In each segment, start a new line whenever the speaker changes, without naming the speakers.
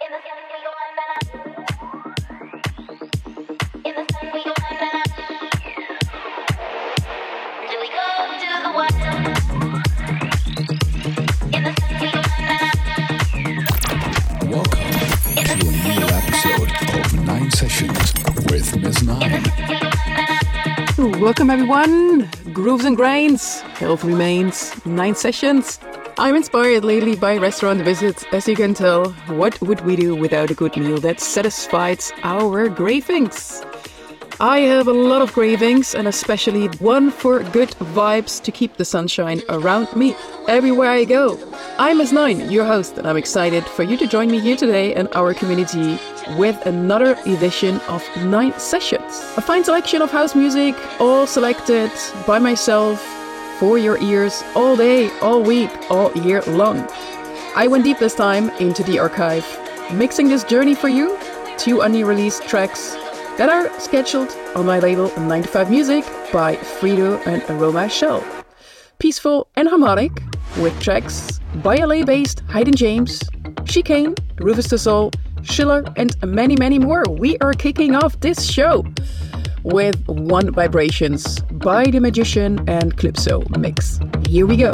Welcome everyone, Grooves and Grains, health remains, 9 sessions. I'm inspired lately by restaurant visits, as you can tell. What would we do without a good meal that satisfies our cravings? I have a lot of cravings, and especially one for good vibes to keep the sunshine around me everywhere I go. I'm S9, your host, and I'm excited for you to join me here today in our community with another edition of 9 sessions. A fine selection of house music, all selected by myself for your ears all day, all week, all year long. I went deep this time into the archive, mixing this journey for you, 2 unreleased tracks that are scheduled on my label 95 Music by Frido and Aroma Shell. Peaceful and harmonic, with tracks by LA-based Hayden James, Chicane, Rufus the Soul, Schiller, and many, many more. We are kicking off this show with One Vibrations by The Magician and Calypso mix. Here we go.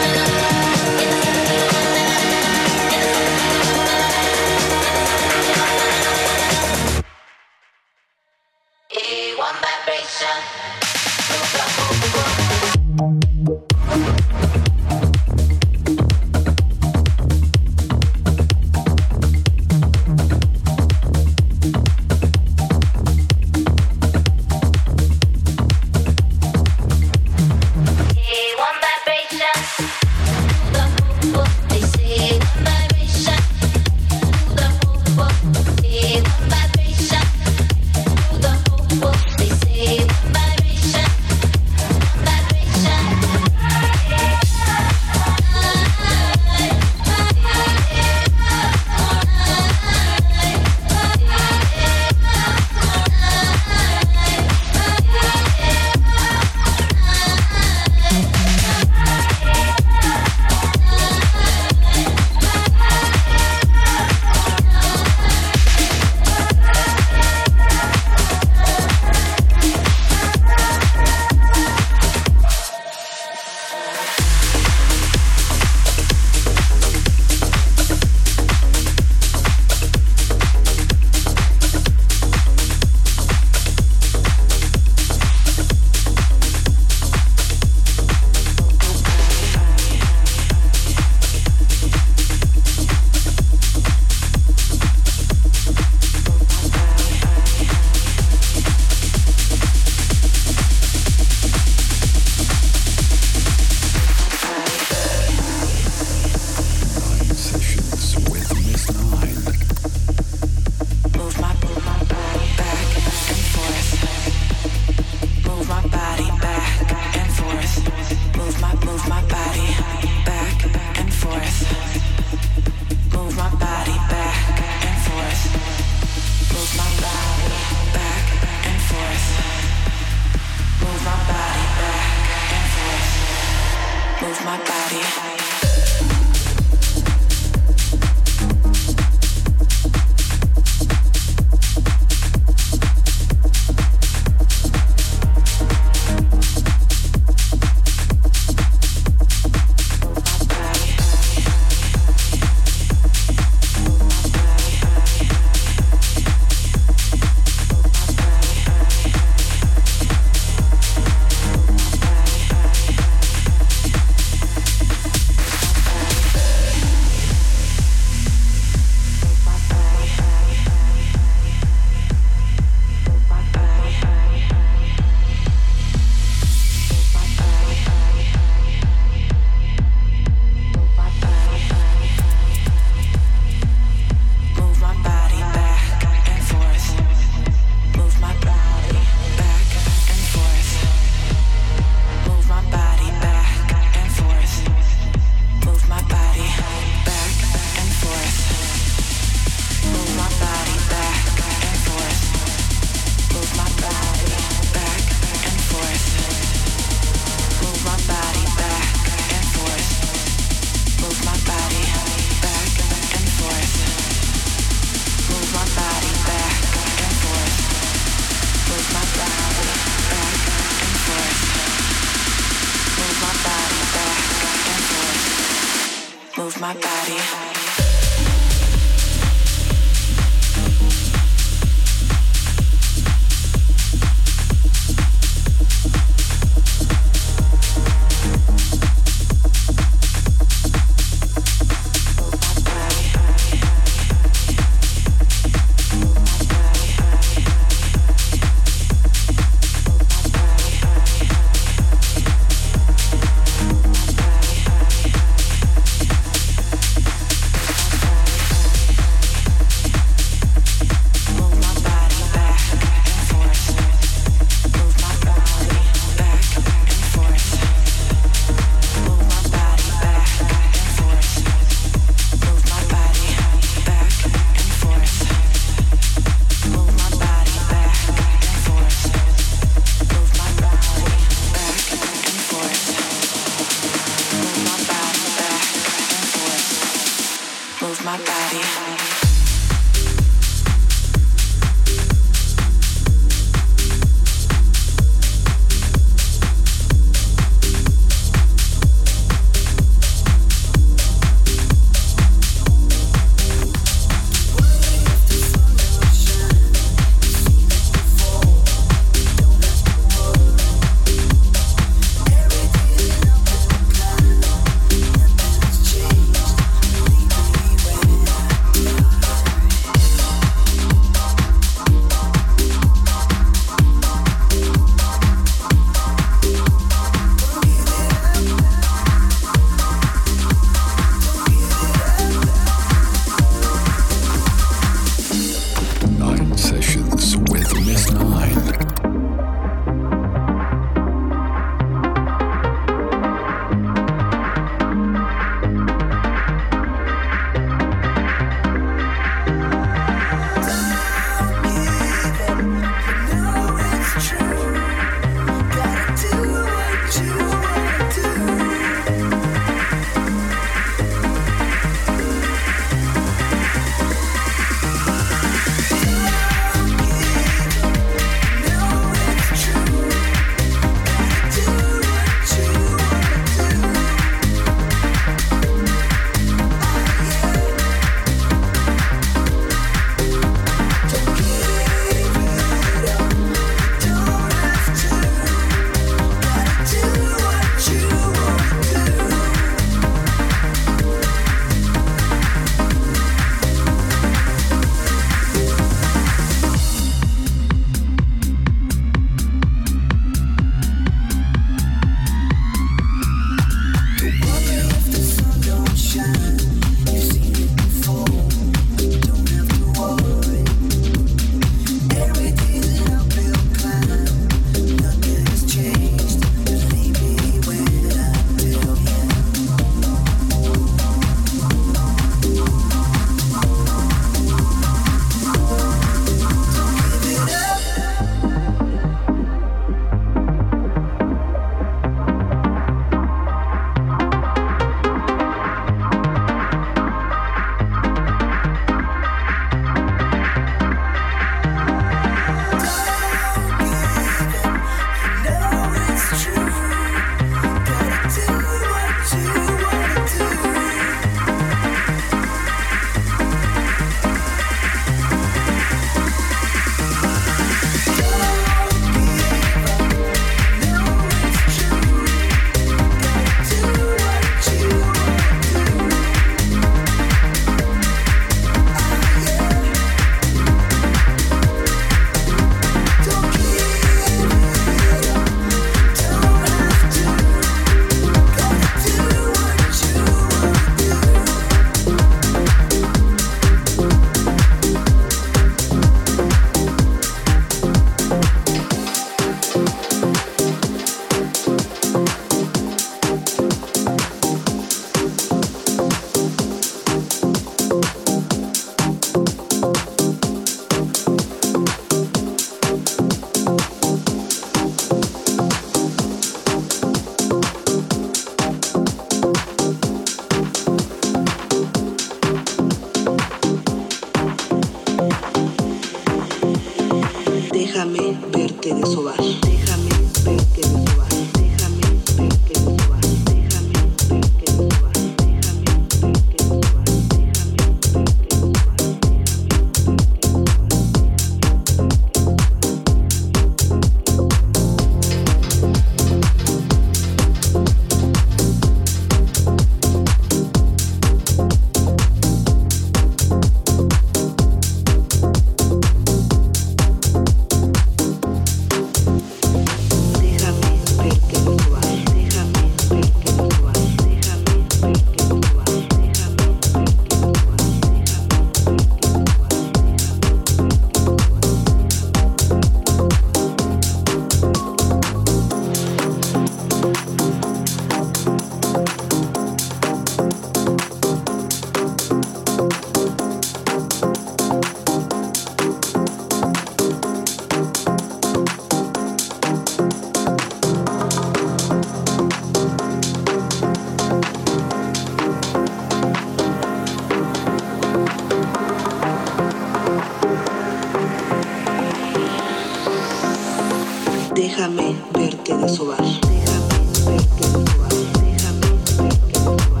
Déjame verte desovar. Déjame verte desovar. Déjame verte desovar.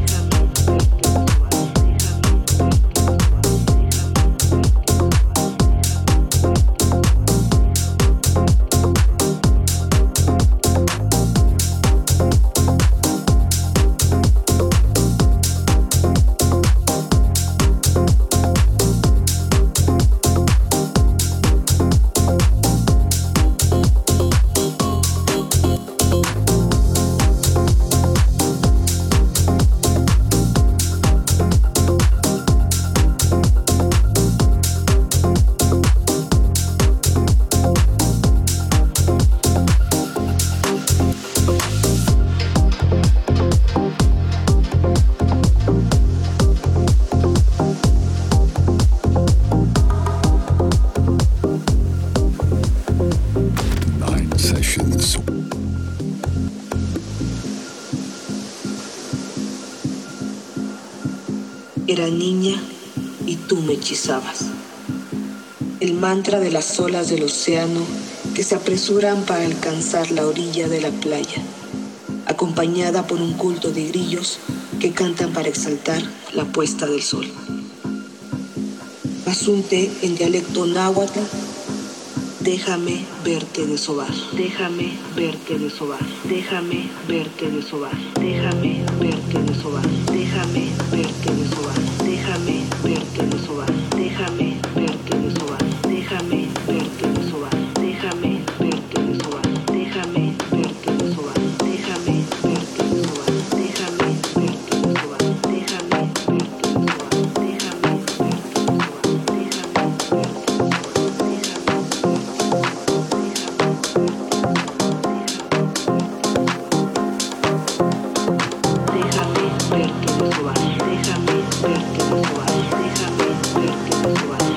Era niña y tú me hechizabas. El mantra de las olas del océano que se apresuran para alcanzar la orilla de la playa, acompañada por un culto de grillos que cantan para exaltar la puesta del sol. Asunte en dialecto náhuatl, déjame verte desovar, déjame verte desovar, déjame verte desovar, déjame verte desovar, déjame verte desovar, déjame verte desovar, déjame verte desovar, déjame verte desovar, déjame verte desovar, déjame verte desovar, déjame verte desovar, déjame verte desovar, déjame verte desovar, déjame verte desovar, déjame verte desovar.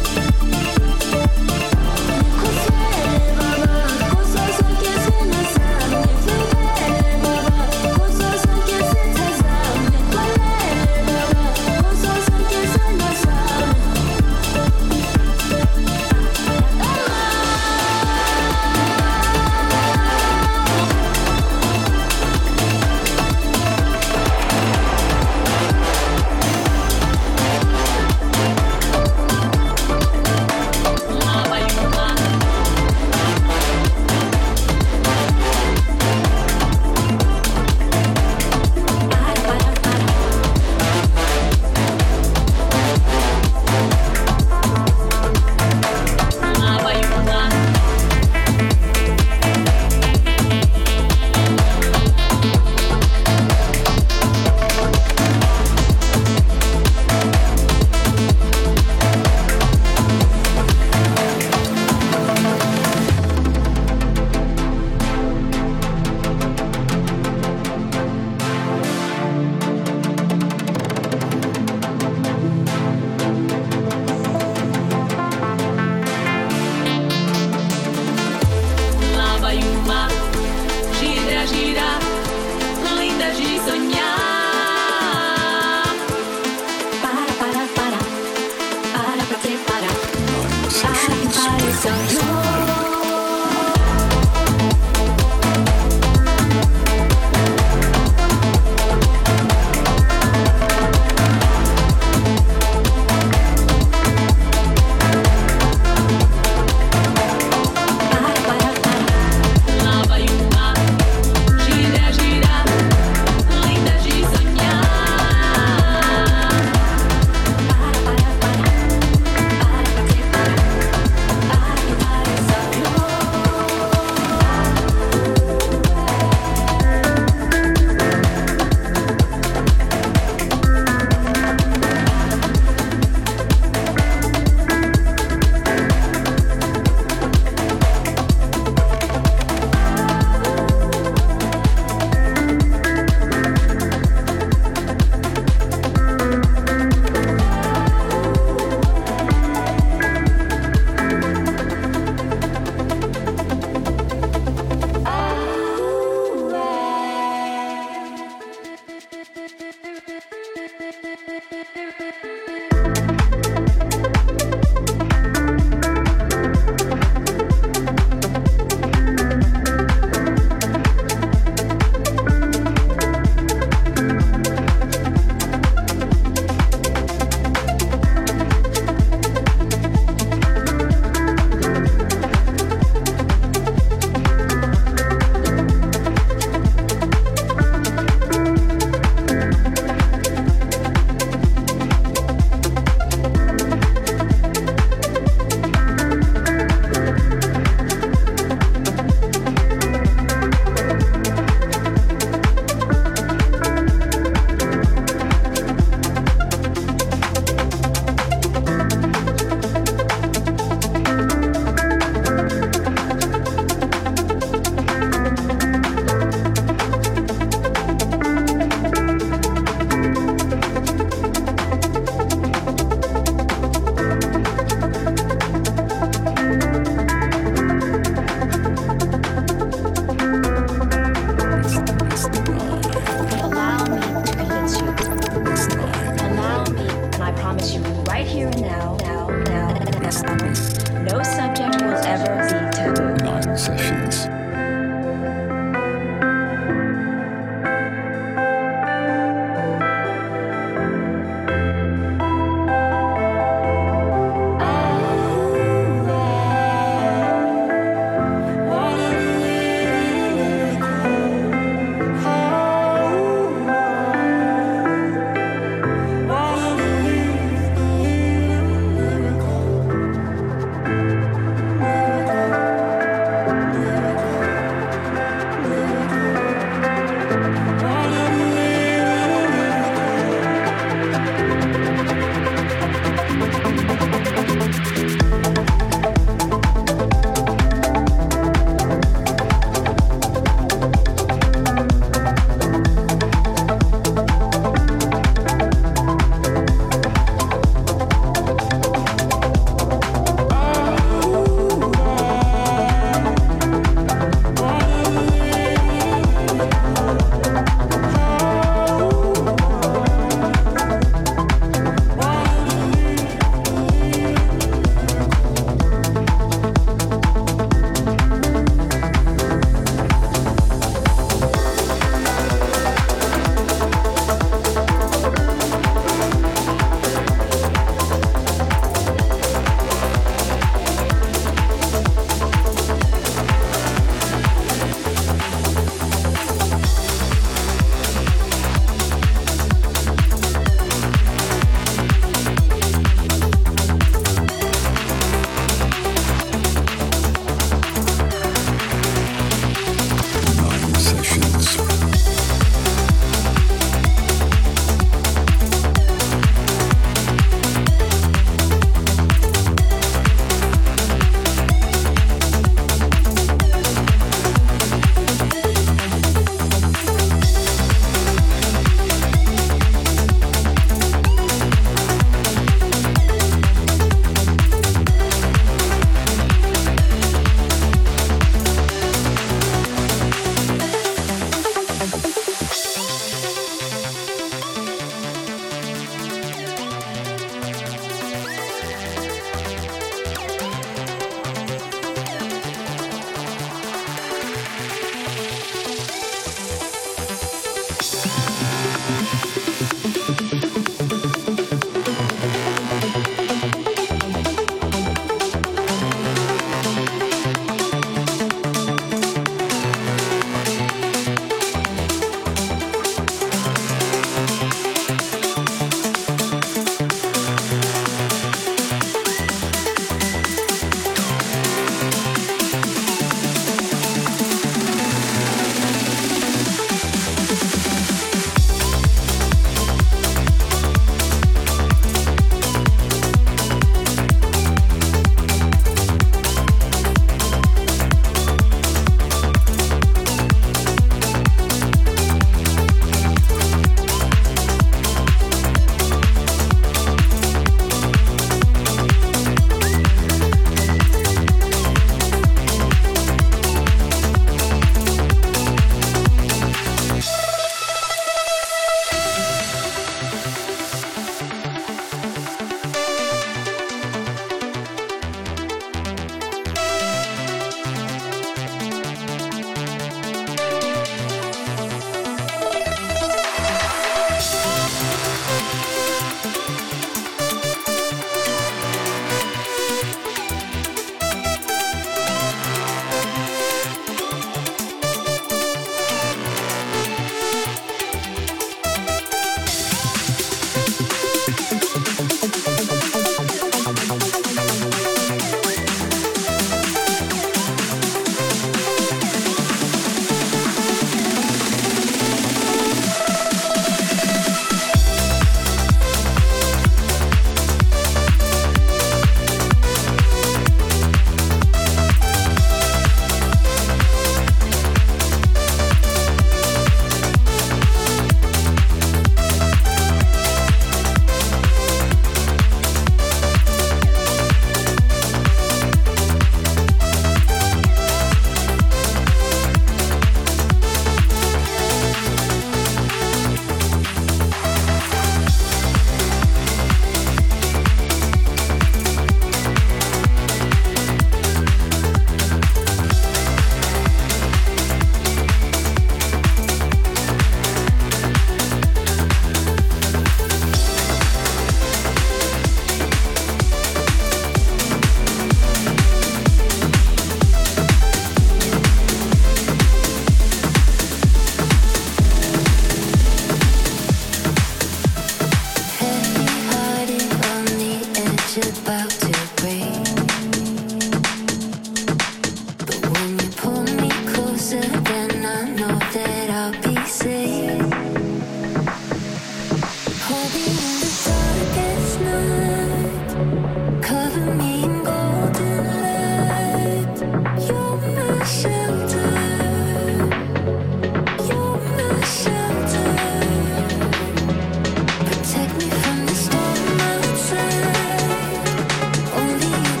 Protect me from the storm outside. Only you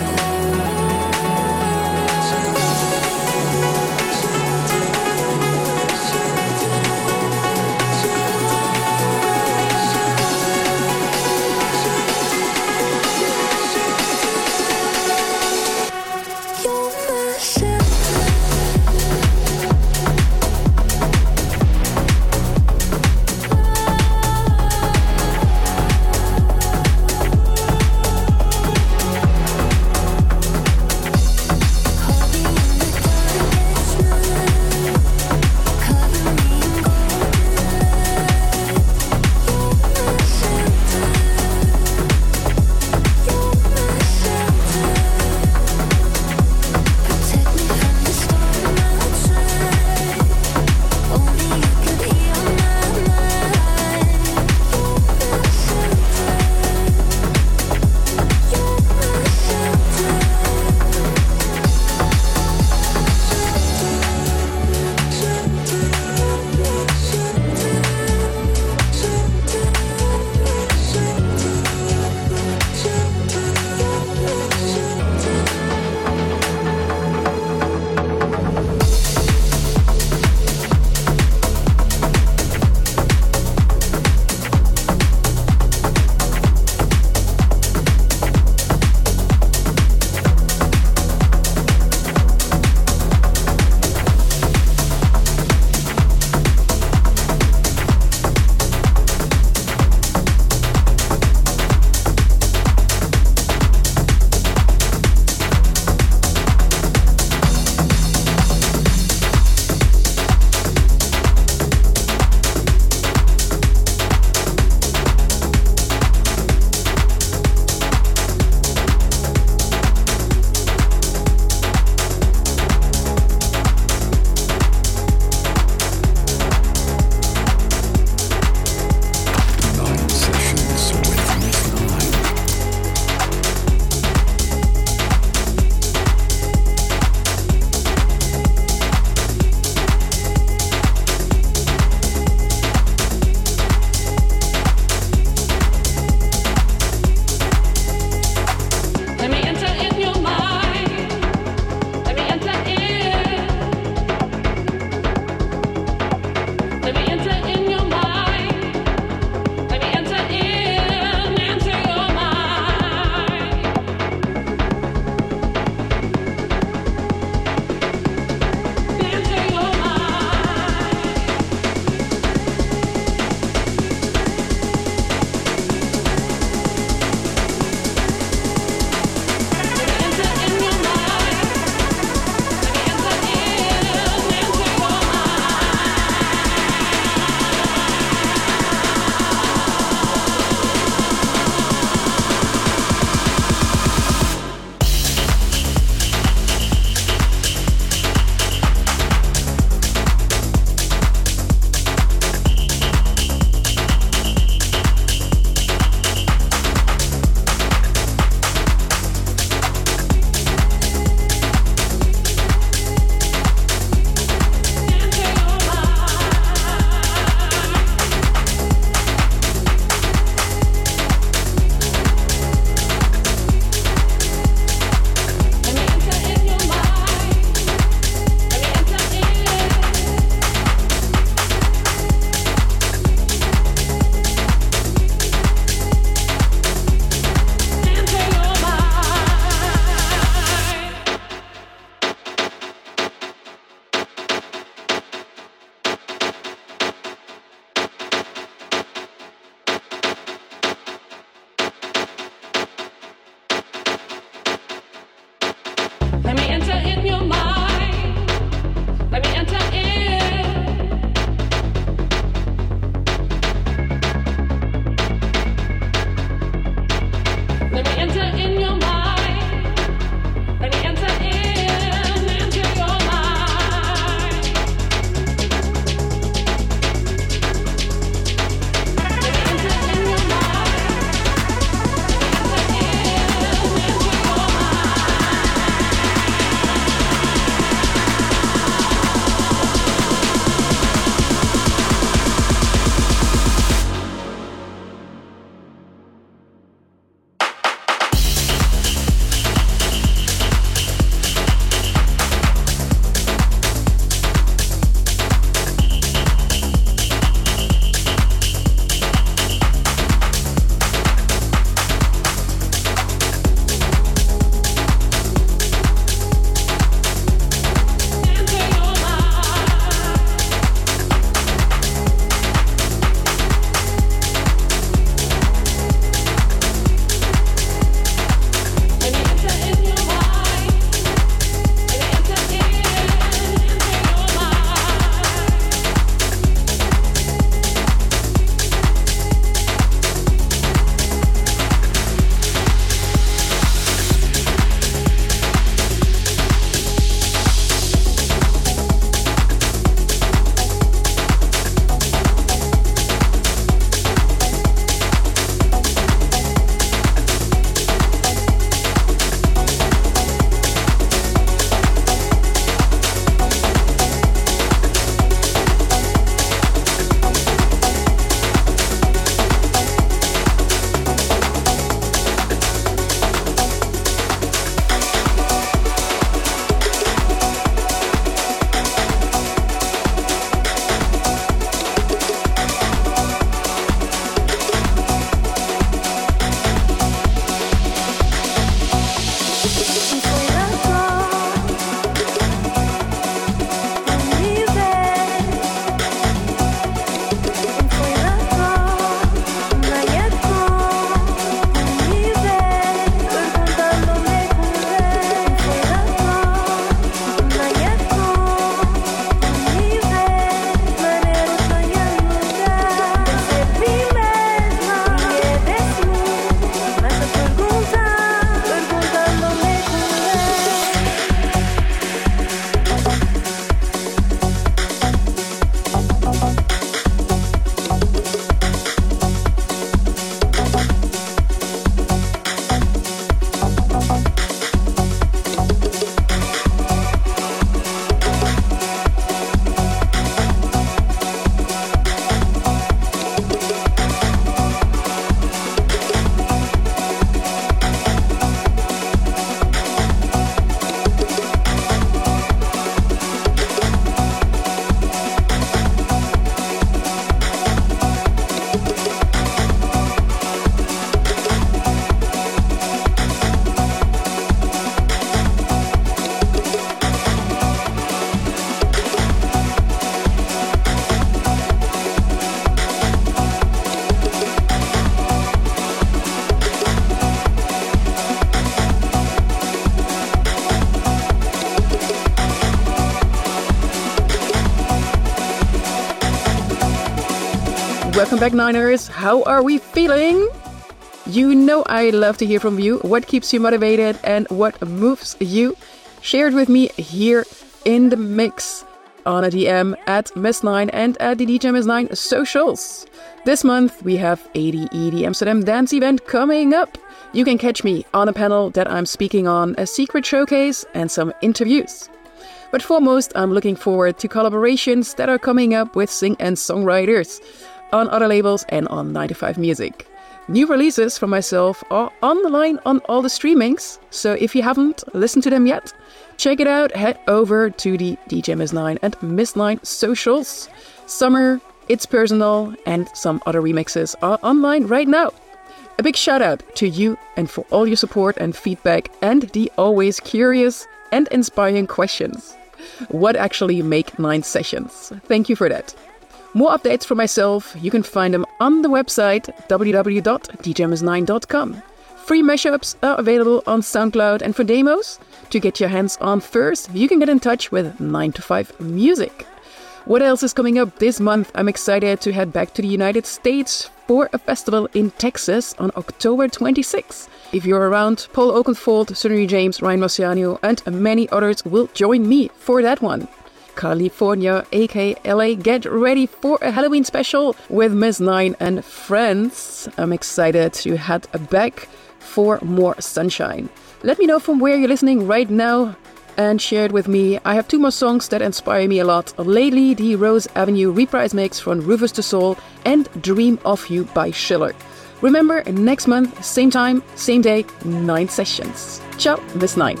Welcome back, Niners. How are we feeling? You know I love to hear from you. What keeps you motivated and what moves you? Share it with me here in the mix on a DM at Miss9 and at the DJ Miss9 socials. This month we have ADE Amsterdam Dance Event coming up. You can catch me on a panel that I'm speaking on, a secret showcase and some interviews. But foremost, I'm looking forward to collaborations that are coming up with sing and songwriters on other labels and on 9to5 Music. New releases from myself are on the line on all the streamings, so if you haven't listened to them yet, check it out. Head over to the DJ Miss9 and Miss9 socials. Summer, It's Personal, and some other remixes are online right now. A big shout out to you and for all your support and feedback and the always curious and inspiring questions. What actually make 9 sessions? Thank you for that. More updates from myself, you can find them on the website www.djmiss9.com. Free mashups are available on SoundCloud, and for demos, to get your hands on first, you can get in touch with 9to5 Music. What else is coming up this month? I'm excited to head back to the United States for a festival in Texas on October 26th. If you're around, Paul Oakenfold, Sonny James, Ryan Marciano, and many others will join me for that one. California, aka LA, get ready for a Halloween special with Miss9 and friends. I'm excited to head back for more sunshine. Let me know from where you're listening right now and share it with me. I have 2 more songs that inspire me a lot. Lately, the Rose Avenue reprise mix from Rufus Du Sol and Dream of You by Schiller. Remember, next month, same time, same day, 9 sessions. Ciao, Miss9.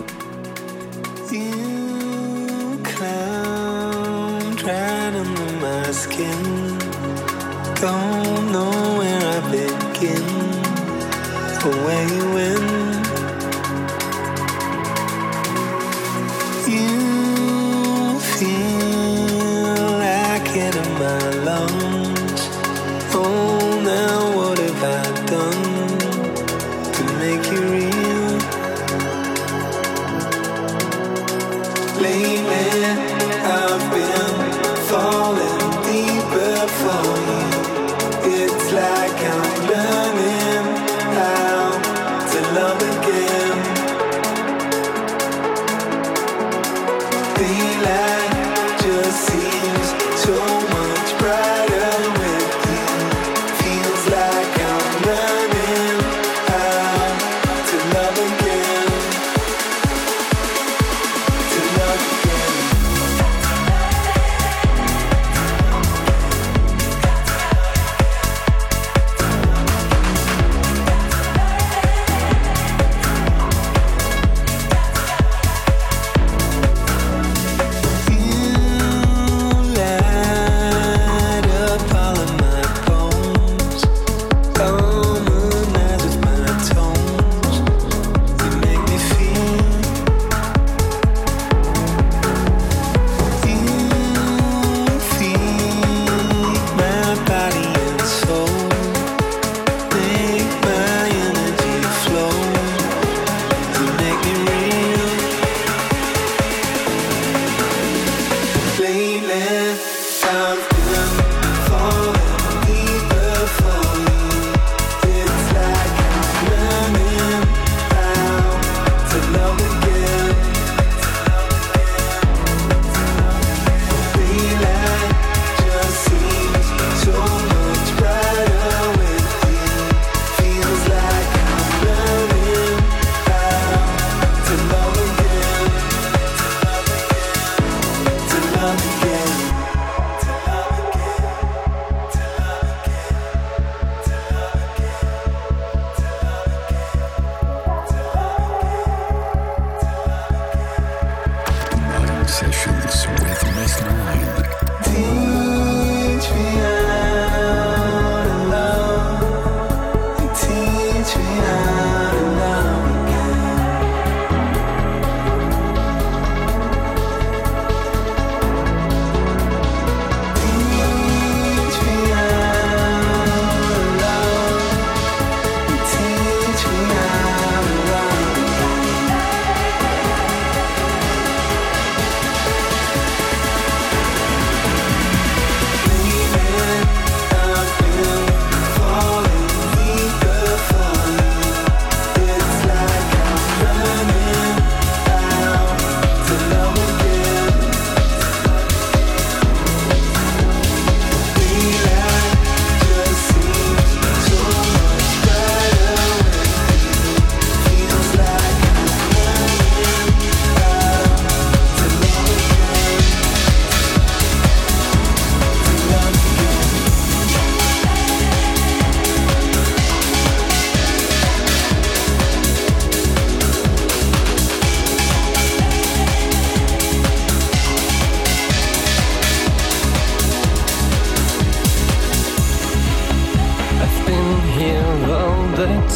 Right under my skin, don't know where I begin or where you end. You feel like it in my lungs. Oh, now what have I done to make you real? Lately I've been falling deeper for you. It's like I'm learning how to love again. Daylight just seems so much brighter with you. Feels like I'm learning how to love again. To love again.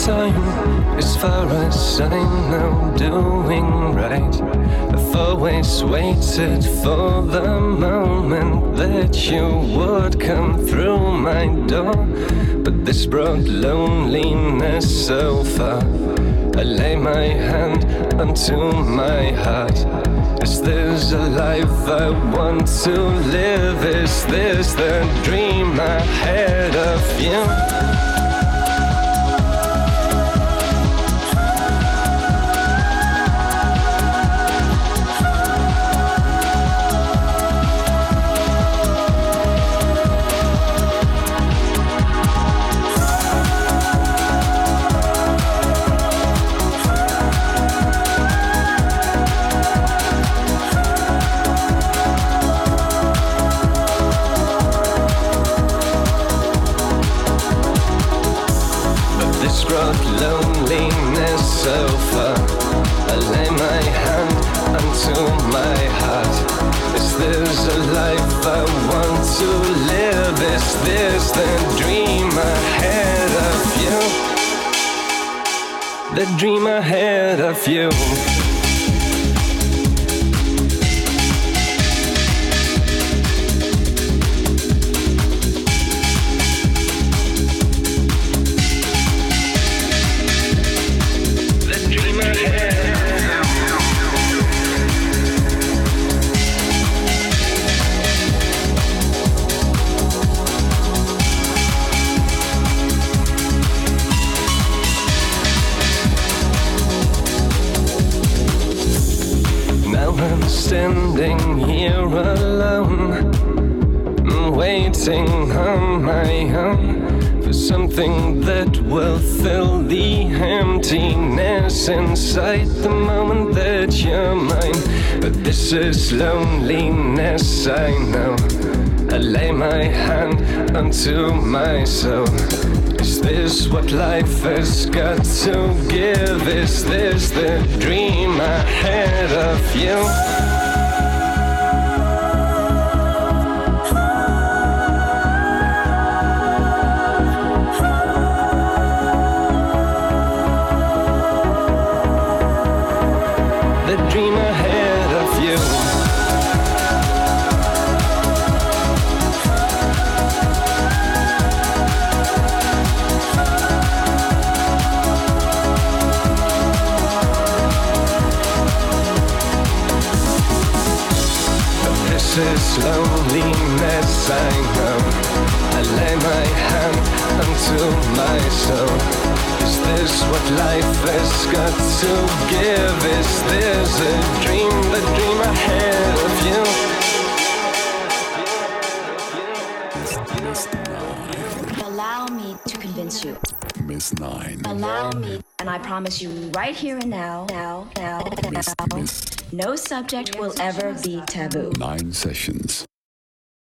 time, as far as I know, doing right. I've always waited for the moment that you would come through my door, but this brought loneliness so far. I lay my hand onto my heart. Is this a life I want to live? Is this the dream I had of you? Loneliness so far. I lay my hand onto my heart. Is this a life I want to live? Is this the dream ahead of you? The dream ahead of you. I'm standing here alone, waiting on my own for something that will fill the emptiness inside the moment that you're mine. But this is loneliness, I know. I lay my hand onto my soul. Is this what life has got to give? Is this the dream ahead of you? The dream ahead of you. This is loneliness, I know. I lay my hand onto my soul. Is this what life has got to give? Is this a dream, the dream ahead of you?
Allow me to convince you.
Miss Nine.
Allow me, and I promise you right here and now,
Miss
no subject will ever be taboo.
9 sessions.